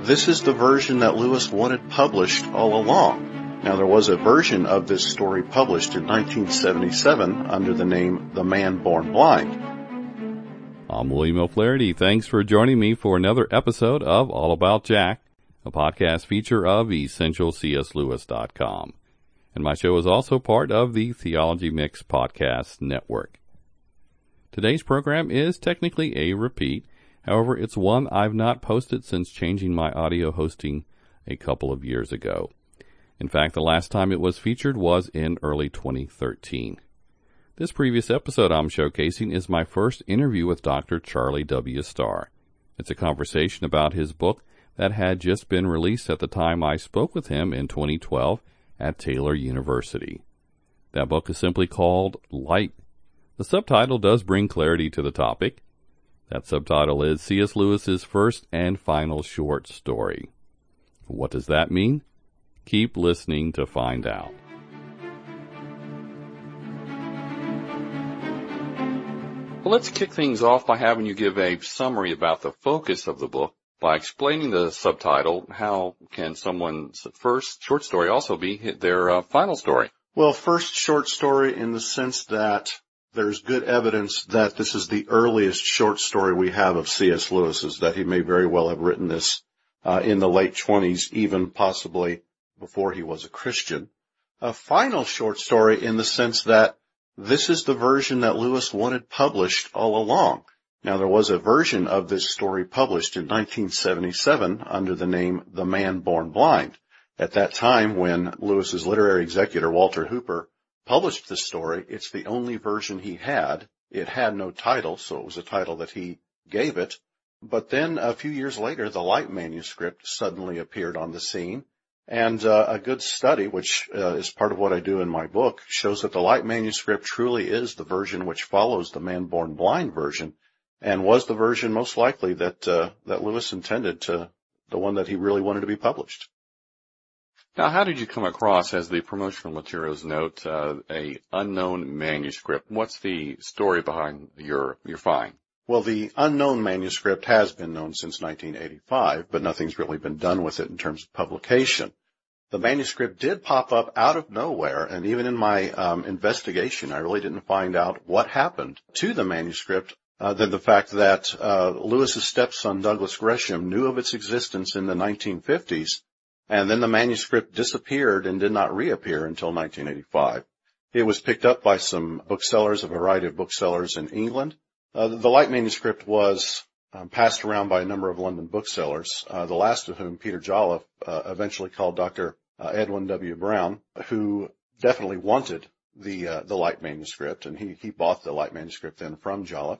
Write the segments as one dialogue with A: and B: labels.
A: this is the version that Lewis wanted published all along. Now, there was a version of this story published in 1977 under the name The Man Born Blind.
B: I'm William O'Flaherty. Thanks for joining me for another episode of All About Jack, a podcast feature of EssentialCSLewis.com. And my show is also part of the Theology Mix podcast network. Today's program is technically a repeat. However, it's one I've not posted since changing my audio hosting a couple of years ago. In fact, the last time it was featured was in early 2013. This previous episode I'm showcasing is my first interview with Dr. Charlie W. Starr. It's a conversation about his book that had just been released at the time I spoke with him in 2012 at Taylor University. That book is simply called Light. The subtitle does bring clarity to the topic. That subtitle is C.S. Lewis's first and final short story. What does that mean? Keep listening to find out. Well, let's kick things off by having you give a summary about the focus of the book. By explaining the subtitle, how can someone's first short story also be their final story?
A: Well, first short story in the sense that there's good evidence that this is the earliest short story we have of C.S. Lewis's, that he may very well have written this in the late 20s, even possibly before he was a Christian. A final short story in the sense that this is the version that Lewis wanted published all along. Now, there was a version of this story published in 1977 under the name The Man Born Blind. At that time, when Lewis's literary executor, Walter Hooper, published this story, it's the only version he had. It had no title, so it was a title that he gave it. But then a few years later, the Light manuscript suddenly appeared on the scene. And a good study, which is part of what I do in my book, shows that the Light manuscript truly is the version which follows the Man Born Blind version, and was the version most likely that Lewis intended to, the one that he really wanted to be published.
B: Now, how did you come across, as the promotional materials note, a unknown manuscript? What's the story behind your find?
A: Well, the unknown manuscript has been known since 1985, but nothing's really been done with it in terms of publication. The manuscript did pop up out of nowhere, and even in my investigation, I really didn't find out what happened to the manuscript than the fact that Lewis's stepson, Douglas Gresham, knew of its existence in the 1950s, and then the manuscript disappeared and did not reappear until 1985. It was picked up by some booksellers, a variety of booksellers in England. The Light manuscript was passed around by a number of London booksellers, the last of whom, Peter Jolliffe, eventually called Dr. Edwin W. Brown, who definitely wanted the Light manuscript, and he bought the Light manuscript then from Jolliffe.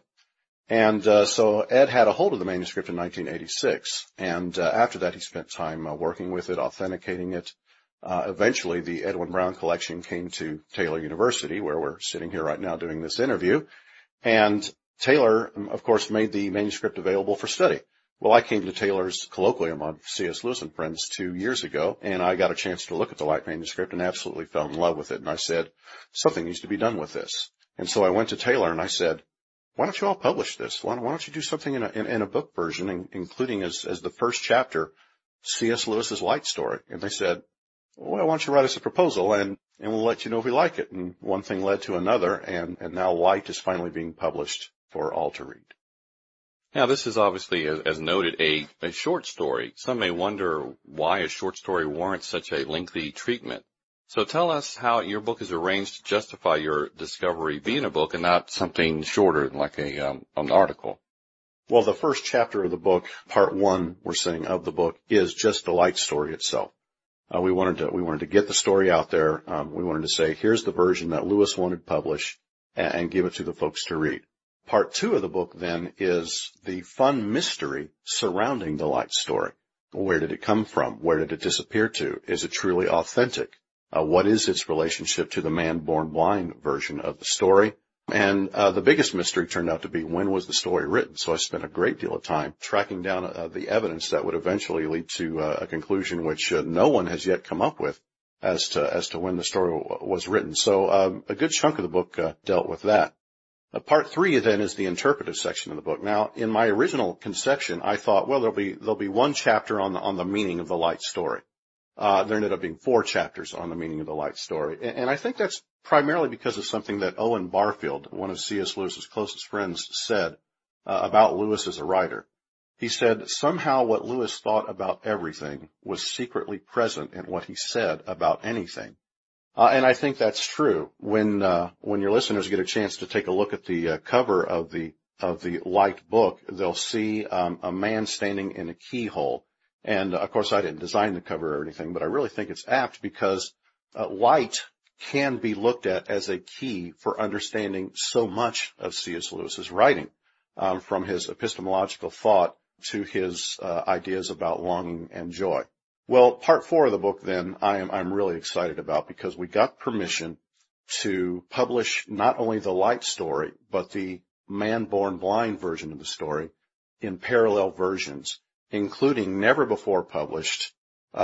A: And so Ed had a hold of the manuscript in 1986, and after that he spent time working with it, authenticating it. Eventually the Edwin Brown collection came to Taylor University, where we're sitting here right now doing this interview, and Taylor, of course, made the manuscript available for study. Well, I came to Taylor's colloquium on C.S. Lewis and Friends 2 years ago, and I got a chance to look at the Light manuscript and absolutely fell in love with it, and I said, something needs to be done with this. And so I went to Taylor and I said, why don't you all publish this? Why don't you do something in a book version, including as the first chapter, C.S. Lewis's Light story? And they said, well, why don't you write us a proposal and we'll let you know if we like it. And one thing led to another, and now Light is finally being published for all to read.
B: Now, this is obviously, as noted, a short story. Some may wonder why a short story warrants such a lengthy treatment. So tell us how your book is arranged to justify your discovery being a book and not something shorter like an article.
A: Well, the first chapter of the book, part one, we're saying, of the book, is just the Light story itself. We wanted to get the story out there. We wanted to say, here's the version that Lewis wanted published, and give it to the folks to read. Part two of the book then is the fun mystery surrounding the Light story. Where did it come from? Where did it disappear to? Is it truly authentic? What is its relationship to the Man Born Blind version of the story? And the biggest mystery turned out to be, when was the story written? So I spent a great deal of time tracking down the evidence that would eventually lead to a conclusion which no one has yet come up with as to when the story was written. So a good chunk of the book dealt with that. Part 3 then is the interpretive section of the book. Now, in my original conception, I thought, well, there'll be one chapter on the meaning of the light story. There ended up being 4 chapters on the meaning of the light story. And I think that's primarily because of something that Owen Barfield, one of C.S. Lewis's closest friends, said about Lewis as a writer. He said, somehow what Lewis thought about everything was secretly present in what he said about anything. And I think that's true. When your listeners get a chance to take a look at the cover of the light book, they'll see a man standing in a keyhole. And of course, I didn't design the cover or anything, but I really think it's apt because light can be looked at as a key for understanding so much of C.S. Lewis's writing, from his epistemological thought to his ideas about longing and joy. Well, part 4 of the book then I'm really excited about because we got permission to publish not only the light story, but the man born blind version of the story in parallel versions, including never before published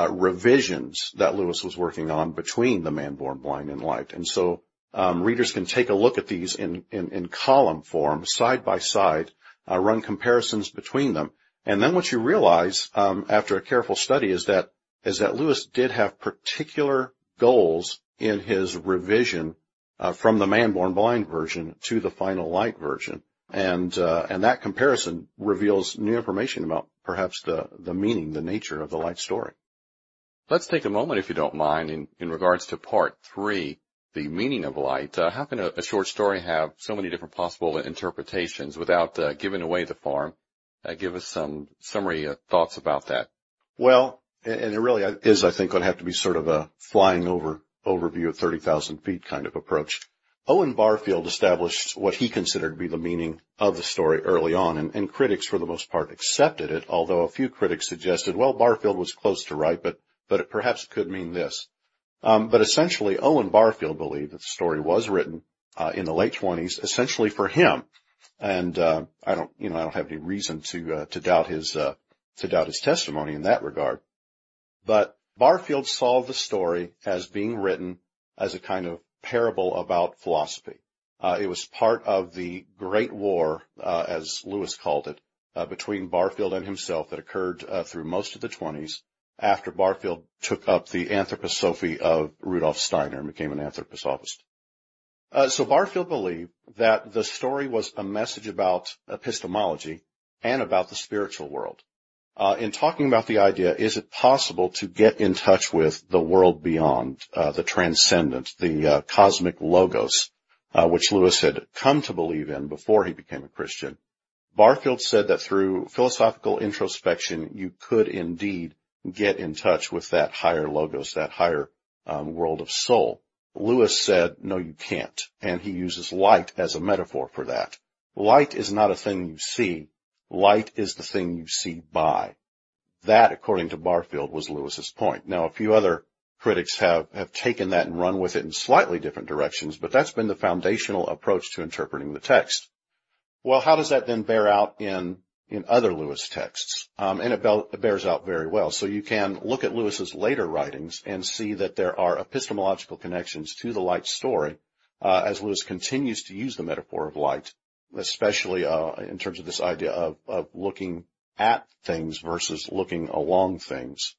A: revisions that Lewis was working on between the man born blind and light. And so readers can take a look at these in column form, side by side, run comparisons between them. And then what you realize after a careful study is that Lewis did have particular goals in his revision from the man born blind version to the final light version. And that comparison reveals new information about perhaps the meaning, the nature of the light story.
B: Let's take a moment, if you don't mind, in regards to part 3, the meaning of light. How can a short story have so many different possible interpretations without giving away the farm? Give us some summary thoughts about that.
A: Well, and it really is, I think, going to have to be sort of a flying overview at 30,000 feet kind of approach. Owen Barfield established what he considered to be the meaning of the story early on, and critics, for the most part, accepted it, although a few critics suggested, well, Barfield was close to right, but it perhaps could mean this. But essentially, Owen Barfield believed that the story was written in the late 20s, essentially for him. And I don't have any reason to doubt his testimony in that regard. But Barfield saw the story as being written as a kind of parable about philosophy. It was part of the Great War, as Lewis called it, between Barfield and himself that occurred through most of the 20s after Barfield took up the anthroposophy of Rudolf Steiner and became an anthroposophist. So Barfield believed that the story was a message about epistemology and about the spiritual world. In talking about the idea, is it possible to get in touch with the world beyond, the transcendent, the cosmic logos, which Lewis had come to believe in before he became a Christian? Barfield said that through philosophical introspection, you could indeed get in touch with that higher logos, that higher world of soul. Lewis said, no, you can't, and he uses light as a metaphor for that. Light is not a thing you see. Light is the thing you see by. That, according to Barfield, was Lewis's point. Now, a few other critics have taken that and run with it in slightly different directions, but that's been the foundational approach to interpreting the text. Well, how does that then bear out in other Lewis texts? And it bears out very well. So you can look at Lewis's later writings and see that there are epistemological connections to the light story, as Lewis continues to use the metaphor of light, especially in terms of this idea of looking at things versus looking along things.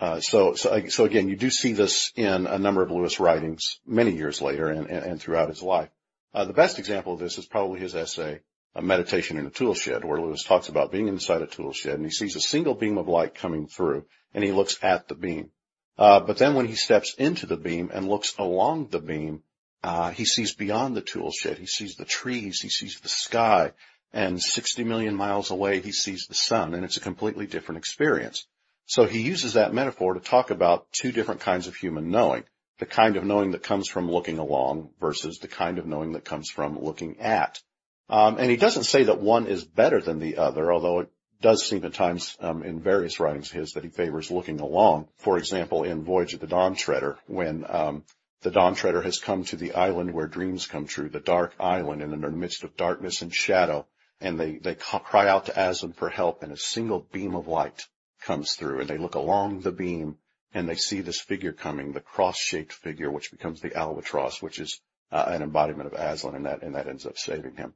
A: So again, you do see this in a number of Lewis writings many years later and throughout his life. The best example of this is probably his essay, A Meditation in a Tool Shed, where Lewis talks about being inside a tool shed and he sees a single beam of light coming through and he looks at the beam. But then when he steps into the beam and looks along the beam, he sees beyond the tool shed. He sees the trees. He sees the sky. And 60 million miles away, he sees the sun. And it's a completely different experience. So he uses that metaphor to talk about two different kinds of human knowing. The kind of knowing that comes from looking along versus the kind of knowing that comes from looking at. And he doesn't say that one is better than the other, although it does seem at times in various writings of his that he favors looking along. For example, in Voyage of the Dawn Treader, when the Dawn Treader has come to the island where dreams come true, the dark island, and in the midst of darkness and shadow, and they cry out to Aslan for help, and a single beam of light comes through, and they look along the beam, and they see this figure coming, the cross-shaped figure, which becomes the albatross, which is an embodiment of Aslan, and that ends up saving him.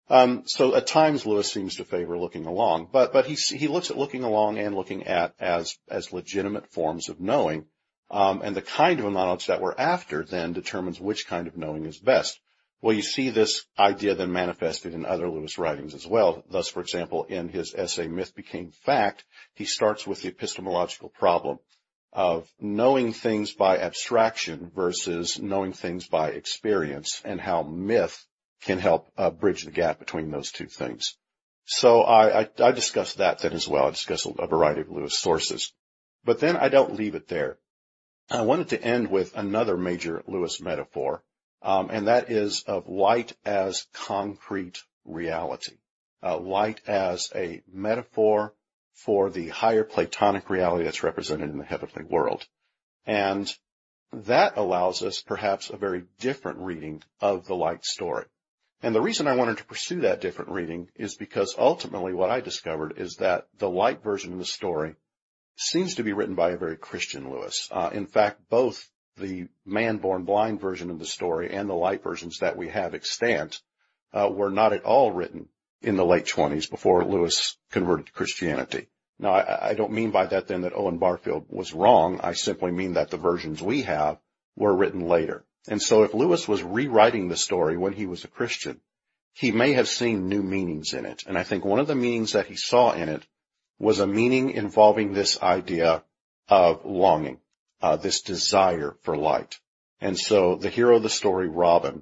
A: So at times Lewis seems to favor looking along, but he looks at looking along and looking at as legitimate forms of knowing, and the kind of knowledge that we're after then determines which kind of knowing is best. Well, you see this idea then manifested in other Lewis writings as well. Thus, for example, in his essay Myth Became Fact, he starts with the epistemological problem of knowing things by abstraction versus knowing things by experience, and how myth can help bridge the gap between those two things. So I discussed that then as well. I discussed a variety of Lewis sources. But then I don't leave it there. I wanted to end with another major Lewis metaphor, and that is of light as concrete reality. Light as a metaphor for the higher Platonic reality that's represented in the heavenly world. And that allows us perhaps a very different reading of the light story. And the reason I wanted to pursue that different reading is because ultimately what I discovered is that the light version of the story seems to be written by a very Christian Lewis. In fact, both the man born blind version of the story and the light versions that we have extant were not at all written in the late 20s before Lewis converted to Christianity. Now, I don't mean by that then that Owen Barfield was wrong. I simply mean that the versions we have were written later. And so if Lewis was rewriting the story when he was a Christian, he may have seen new meanings in it. And I think one of the meanings that he saw in it was a meaning involving this idea of longing, this desire for light. And so the hero of the story, Robin,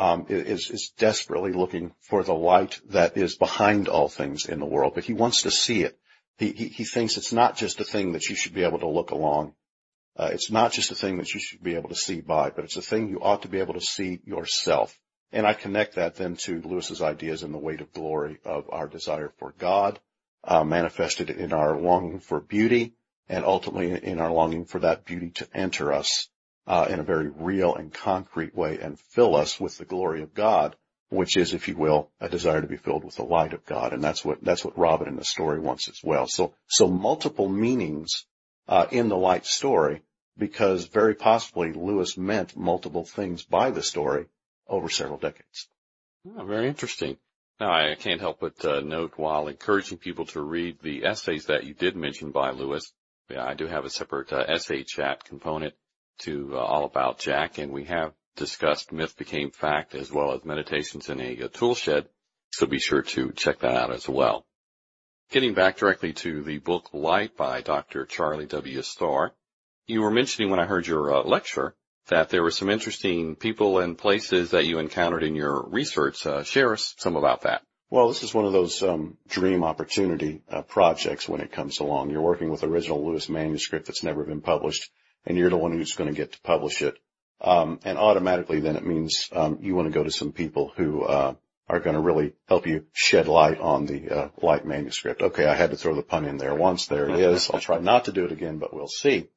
A: is desperately looking for the light that is behind all things in the world, but he wants to see it. He thinks it's not just a thing that you should be able to look along. It's not just a thing that you should be able to see by, but it's a thing you ought to be able to see yourself. And I connect that then to Lewis's ideas in the weight of glory of our desire for God, manifested in our longing for beauty, and ultimately in our longing for that beauty to enter us in a very real and concrete way and fill us with the glory of God, which is, if you will, a desire to be filled with the light of God. And that's what Robin in the story wants as well. So multiple meanings in the light story, because very possibly Lewis meant multiple things by the story over several decades.
B: Oh, very interesting. Now, I can't help but note, while encouraging people to read the essays that you did mention by Lewis, I do have a separate essay chat component to All About Jack, and we have discussed Myth Became Fact as well as Meditations in a Tool Shed, so be sure to check that out as well. Getting back directly to the book Light by Dr. Charlie W. Starr, you were mentioning when I heard your lecture that there were some interesting people and places that you encountered in your research. Share us some about that.
A: Well, this is one of those dream opportunity projects when it comes along. You're working with original Lewis manuscript that's never been published, and you're the one who's going to get to publish it. And automatically then it means you want to go to some people who are going to really help you shed light on the light manuscript. Okay, I had to throw the pun in there once. There it is. I'll try not to do it again, but we'll see.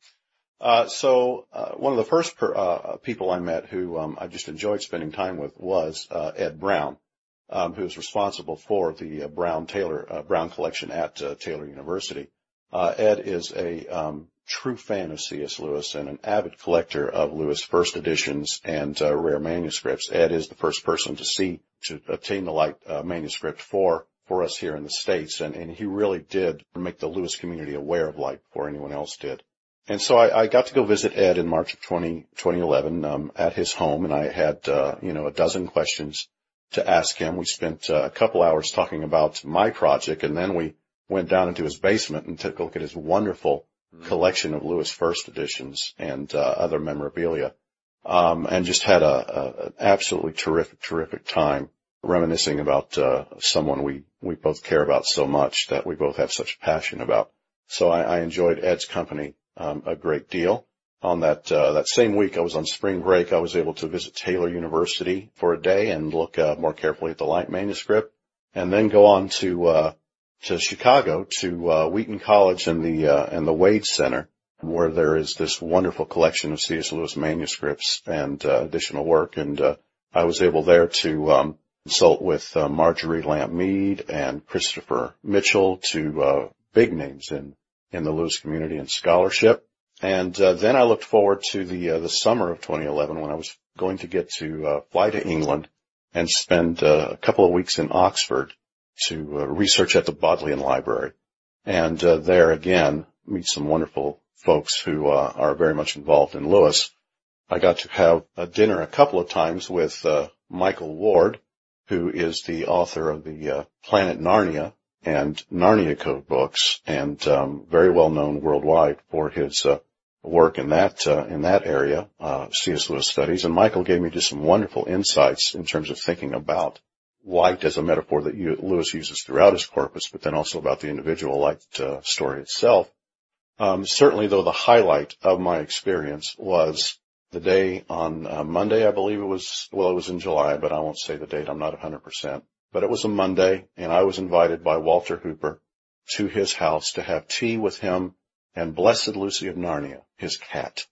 A: So one of the first people I met who I just enjoyed spending time with was Ed Brown, who is responsible for the Brown collection at Taylor University. Ed is a true fan of C.S. Lewis and an avid collector of Lewis first editions and rare manuscripts. Ed is the first person to obtain the light manuscript for us here in the States, and he really did make the Lewis community aware of light before anyone else did. And so I got to go visit Ed in March of 2011 at his home, and I had a dozen questions to ask him. We spent a couple hours talking about my project, and then we went down into his basement and took a look at his wonderful collection of Lewis first editions and other memorabilia, and just had an absolutely terrific time reminiscing about someone we both care about so much, that we both have such passion about. So I enjoyed Ed's company a great deal. On that same week, I was on spring break. I was able to visit Taylor University for a day and look more carefully at the light manuscript, and then go on to Chicago to Wheaton College and the Wade Center, where there is this wonderful collection of C.S. Lewis manuscripts and additional work. And I was able there to consult with Marjorie Lamp Mead and Christopher Mitchell, two big names in the Lewis community and scholarship. And then I looked forward to the summer of 2011 when I was going to get to fly to England and spend a couple of weeks in Oxford to research at the Bodleian Library. And there again, meet some wonderful folks who are very much involved in Lewis. I got to have a dinner a couple of times with Michael Ward, who is the author of the Planet Narnia and Narnia Code books, and very well known worldwide for his work in that area, C.S. Lewis studies. And Michael gave me just some wonderful insights in terms of thinking about light as a metaphor that Lewis uses throughout his corpus, but then also about the individual light story itself. Certainly, though, the highlight of my experience was the day on Monday, I believe it was in July, but I won't say the date. I'm not 100%. But it was a Monday, and I was invited by Walter Hooper to his house to have tea with him and Blessed Lucy of Narnia, his cat.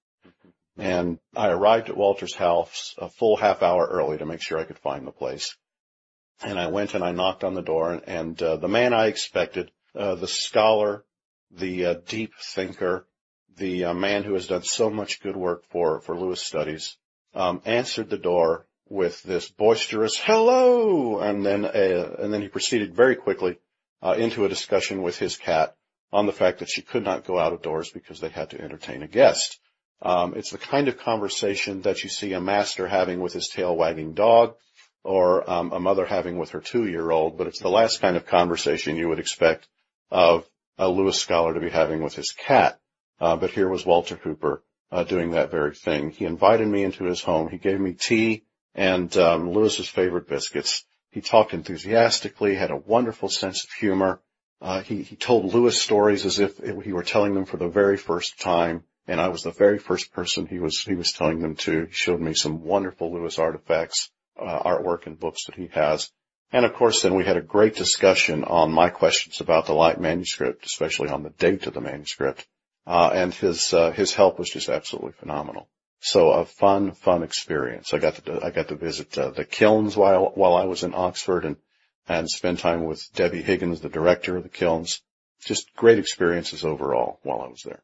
A: And I arrived at Walter's house a full half hour early to make sure I could find the place. And I went and I knocked on the door, and the man I expected, the scholar, the deep thinker, the man who has done so much good work for Lewis Studies, answered the door with this boisterous hello, and then he proceeded very quickly into a discussion with his cat on the fact that she could not go out of doors because they had to entertain a guest. It's the kind of conversation that you see a master having with his tail wagging dog, or a mother having with her 2-year-old, but it's the last kind of conversation you would expect of a Lewis scholar to be having with his cat. But here was Walter Hooper doing that very thing. He invited me into his home. He gave me tea and Lewis's favorite biscuits. He talked enthusiastically, had a wonderful sense of humor. He told Lewis stories as if he were telling them for the very first time, and I was the very first person he was telling them to. He showed me some wonderful Lewis artifacts, artwork and books that he has. And of course, then we had a great discussion on my questions about the Light manuscript, especially on the date of the manuscript. And his help was just absolutely phenomenal. So a fun experience. I got to visit the kilns while I was in Oxford and spend time with Debbie Higgins, the director of the kilns. Just great experiences overall while I was there.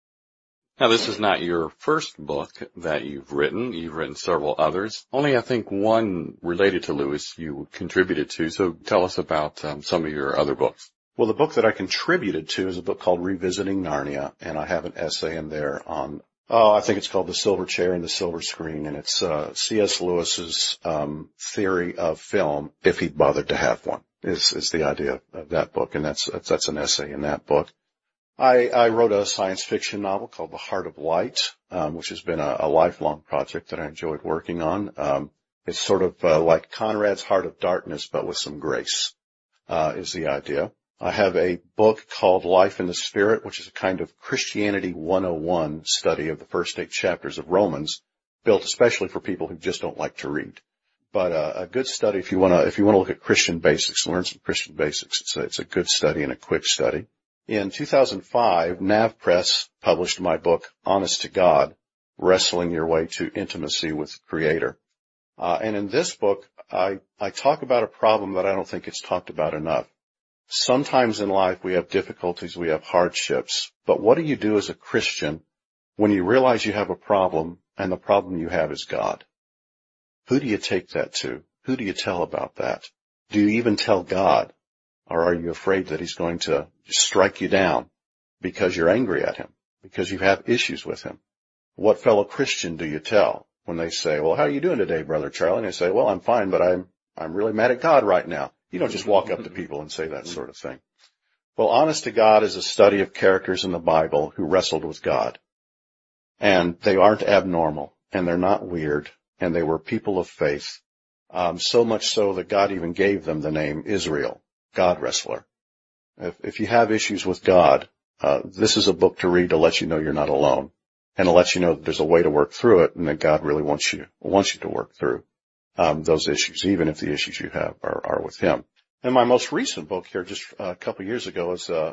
B: Now, this is not your first book that you've written. You've written several others. Only, I think, one related to Lewis you contributed to. So tell us about some of your other books.
A: Well, the book that I contributed to is a book called Revisiting Narnia, and I have an essay in there on, I think it's called The Silver Chair and the Silver Screen, and it's C.S. Lewis's theory of film, if he'd bothered to have one, is the idea of that book, and that's an essay in that book. I wrote a science fiction novel called The Heart of Light, which has been a lifelong project that I enjoyed working on. It's sort of like Conrad's Heart of Darkness, but with some grace, is the idea. I have a book called Life in the Spirit, which is a kind of Christianity 101 study of the first 8 chapters of Romans, built especially for people who just don't like to read. But a good study if you want to look at Christian basics, learn some Christian basics. It's a good study and a quick study. In 2005, Nav Press published my book, Honest to God, Wrestling Your Way to Intimacy with the Creator. And in this book, I talk about a problem that I don't think it's talked about enough. Sometimes in life we have difficulties, we have hardships, but what do you do as a Christian when you realize you have a problem and the problem you have is God? Who do you take that to? Who do you tell about that? Do you even tell God? Or are you afraid that he's going to strike you down because you're angry at him, because you have issues with him? What fellow Christian do you tell when they say, well, how are you doing today, Brother Charlie? And they say, well, I'm fine, but I'm really mad at God right now. You don't just walk up to people and say that sort of thing. Well, Honest to God is a study of characters in the Bible who wrestled with God. And they aren't abnormal, and they're not weird, and they were people of faith. So much so that God even gave them the name Israel, God wrestler. If you have issues with God, this is a book to read to let you know you're not alone, and to let you know that there's a way to work through it, and that God really wants you to work through those issues, even if the issues you have are with him. And my most recent book here, just a couple of years ago,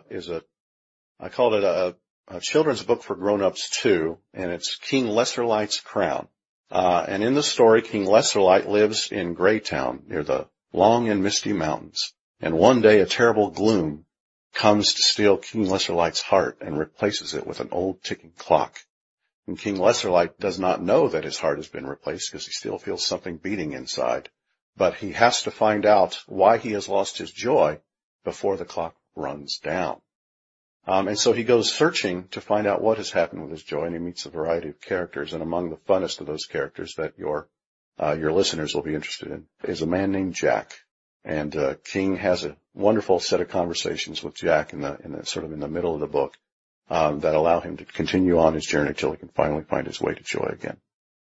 A: I called it a children's book for grown-ups too, and it's King Lesserlight's Crown. And in the story, King Lesserlight lives in Greytown near the long and misty mountains. And one day a terrible gloom comes to steal King Lesserlight's heart and replaces it with an old ticking clock. And King Lesserlight does not know that his heart has been replaced because he still feels something beating inside. but he has to find out why he has lost his joy before the clock runs down. And so he goes searching to find out what has happened with his joy, and he meets a variety of characters. And among the funnest of those characters that your listeners will be interested in is a man named Jack. And King has a wonderful set of conversations with Jack in the middle of the book that allow him to continue on his journey till he can finally find his way to joy again.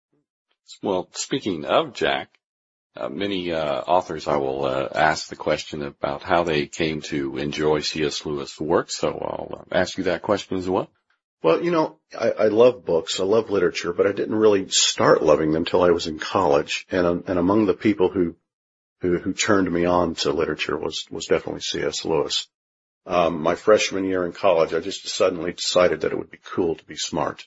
B: Well, speaking of Jack, many authors I will ask the question about how they came to enjoy C.S. Lewis' work, so I'll ask you that question as well.
A: Well, I love books, I love literature, but I didn't really start loving them till I was in college, and among the people who turned me on to literature was definitely C.S. Lewis. My freshman year in college, I just suddenly decided that it would be cool to be smart.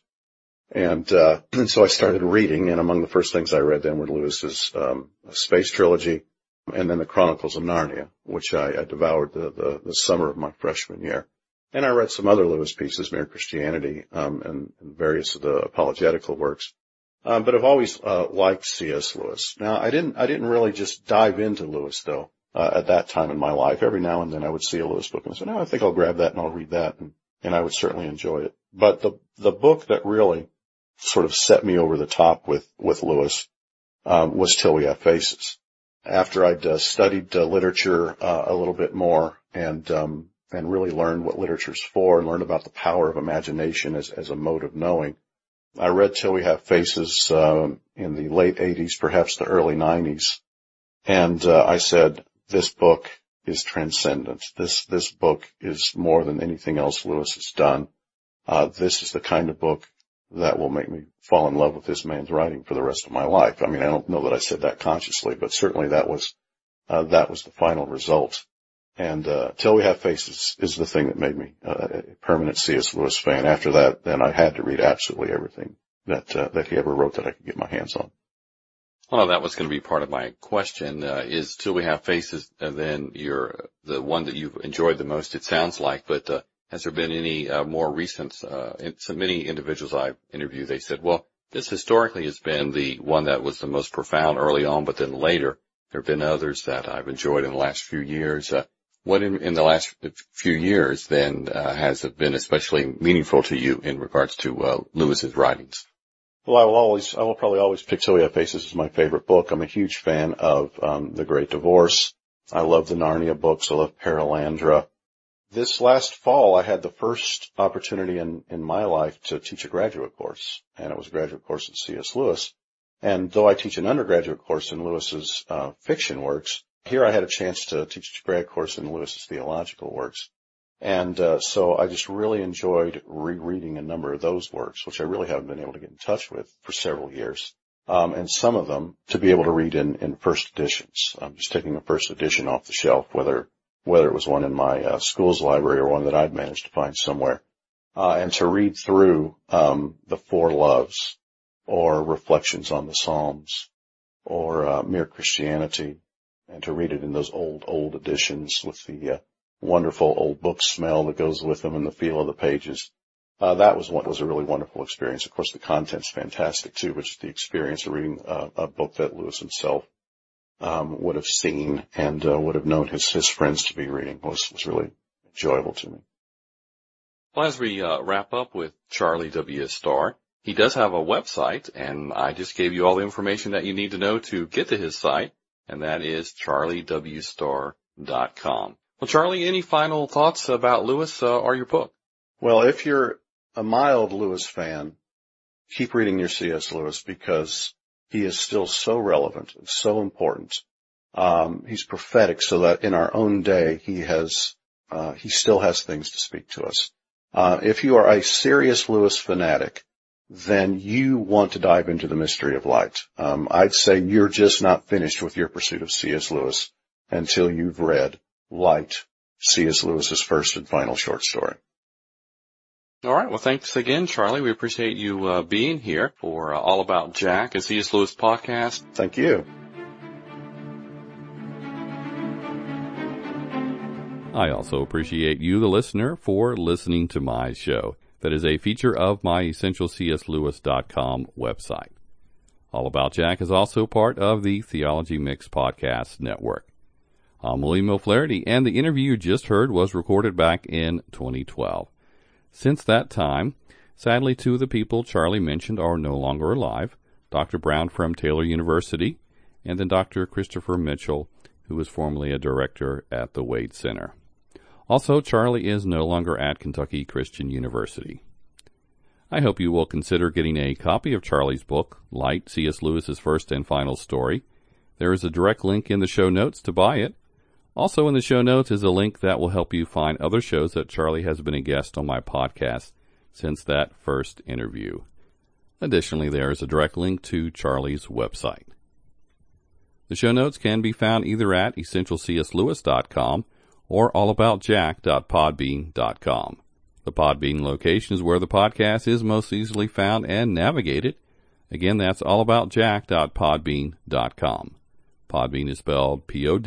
A: And so I started reading, and among the first things I read then were Lewis's Space Trilogy and then the Chronicles of Narnia, which I devoured the summer of my freshman year. And I read some other Lewis pieces, Mere Christianity, and various of the apologetical works. But I've always liked C.S. Lewis. Now, I didn't really just dive into Lewis, though, at that time in my life. Every now and then I would see a Lewis book and say, no, I think I'll grab that and I'll read that, and I would certainly enjoy it. But the book that really sort of set me over the top with Lewis was Till We Have Faces. After I'd studied literature a little bit more and really learned what literature's for and learned about the power of imagination as a mode of knowing, I read Till We Have Faces in the late 80s, perhaps the early 90s, and I said, this book is transcendent. This book is more than anything else Lewis has done. This is the kind of book that will make me fall in love with this man's writing for the rest of my life. I mean, I don't know that I said that consciously, but certainly that was the final result. And Till We Have Faces is the thing that made me a permanent C.S. Lewis fan. After that, then I had to read absolutely everything that he ever wrote that I could get my hands on.
B: Well, that was going to be part of my question. Is Till We Have Faces then the one that you've enjoyed the most, it sounds like, but has there been any more recent, so many individuals I've interviewed, they said, well, this historically has been the one that was the most profound early on, but then later there have been others that I've enjoyed in the last few years. What in the last few years then has been especially meaningful to you in regards to Lewis's writings?
A: Well, I will probably always pick Till We Have Faces as my favorite book. I'm a huge fan of The Great Divorce. I love the Narnia books. I love Perelandra. This last fall, I had the first opportunity in my life to teach a graduate course, and it was a graduate course in C.S. Lewis. And though I teach an undergraduate course in Lewis's fiction works, here I had a chance to teach a grad course in Lewis's theological works. And so I just really enjoyed rereading a number of those works, which I really haven't been able to get in touch with for several years. And some of them to be able to read in first editions. I'm just taking a first edition off the shelf, whether it was one in my school's library or one that I'd managed to find somewhere, and to read through the Four Loves or Reflections on the Psalms or Mere Christianity, and to read it in those old editions with the wonderful old book smell that goes with them and the feel of the pages. That was what was a really wonderful experience. Of course, the content's fantastic too, but just the experience of reading a book that Lewis himself would have seen and would have known his friends to be reading was really enjoyable to me.
B: Well, as we wrap up with Charlie W. Starr, he does have a website, and I just gave you all the information that you need to know to get to his site, and that is charliewstarr.com. Well, Charlie, any final thoughts about Lewis or your book?
A: Well, if you're a mild Lewis fan, keep reading your C.S. Lewis because he is still so relevant and so important. He's prophetic so that in our own day, he still has things to speak to us. If you are a serious Lewis fanatic, then you want to dive into the mystery of light. I'd say you're just not finished with your pursuit of C.S. Lewis until you've read Light, C.S. Lewis's first and final short story.
B: All right. Well, thanks again, Charlie. We appreciate you being here for All About Jack, a C.S. Lewis podcast.
A: Thank you.
B: I also appreciate you, the listener, for listening to my show. That is a feature of my EssentialCSLewis.com website. All About Jack is also part of the Theology Mix Podcast Network. I'm William O'Flaherty, and the interview you just heard was recorded back in 2012. Since that time, sadly, two of the people Charlie mentioned are no longer alive, Dr. Brown from Taylor University, and then Dr. Christopher Mitchell, who was formerly a director at the Wade Center. Also, Charlie is no longer at Kentucky Christian University. I hope you will consider getting a copy of Charlie's book, Light, C.S. Lewis's First and Final Story. There is a direct link in the show notes to buy it. Also in the show notes is a link that will help you find other shows that Charlie has been a guest on my podcast since that first interview. Additionally, there is a direct link to Charlie's website. The show notes can be found either at essentialcslewis.com or allaboutjack.podbean.com. The Podbean location is where the podcast is most easily found and navigated. Again, that's allaboutjack.podbean.com. Podbean is spelled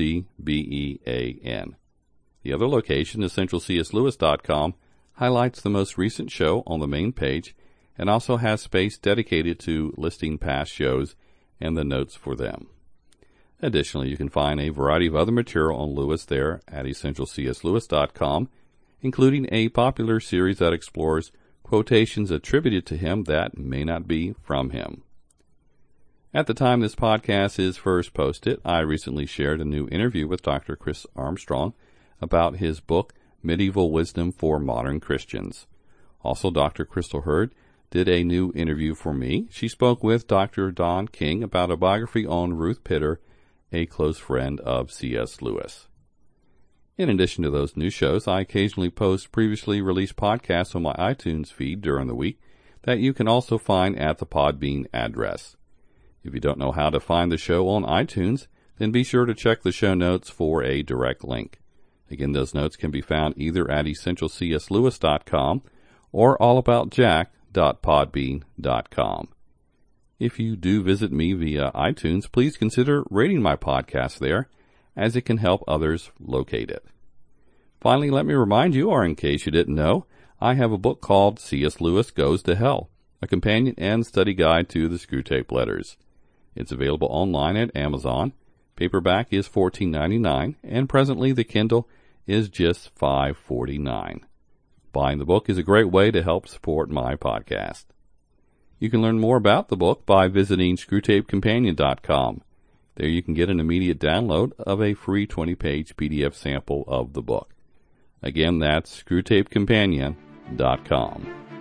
B: Podbean. The other location, essentialcslewis.com, highlights the most recent show on the main page and also has space dedicated to listing past shows and the notes for them. Additionally, you can find a variety of other material on Lewis there at essentialcslewis.com, including a popular series that explores quotations attributed to him that may not be from him. At the time this podcast is first posted, I recently shared a new interview with Dr. Chris Armstrong about his book, Medieval Wisdom for Modern Christians. Also, Dr. Crystal Hurd did a new interview for me. She spoke with Dr. Don King about a biography on Ruth Pitter, a close friend of C.S. Lewis. In addition to those new shows, I occasionally post previously released podcasts on my iTunes feed during the week that you can also find at the Podbean address. If you don't know how to find the show on iTunes, then be sure to check the show notes for a direct link. Again, those notes can be found either at essentialcslewis.com or allaboutjack.podbean.com. If you do visit me via iTunes, please consider rating my podcast there, as it can help others locate it. Finally, let me remind you, or in case you didn't know, I have a book called C.S. Lewis Goes to Hell, a companion and study guide to the Screwtape Letters. It's available online at Amazon. Paperback is $14.99, and presently the Kindle is just $5.49. Buying the book is a great way to help support my podcast. You can learn more about the book by visiting ScrewtapeCompanion.com. There you can get an immediate download of a free 20-page PDF sample of the book. Again, that's ScrewtapeCompanion.com.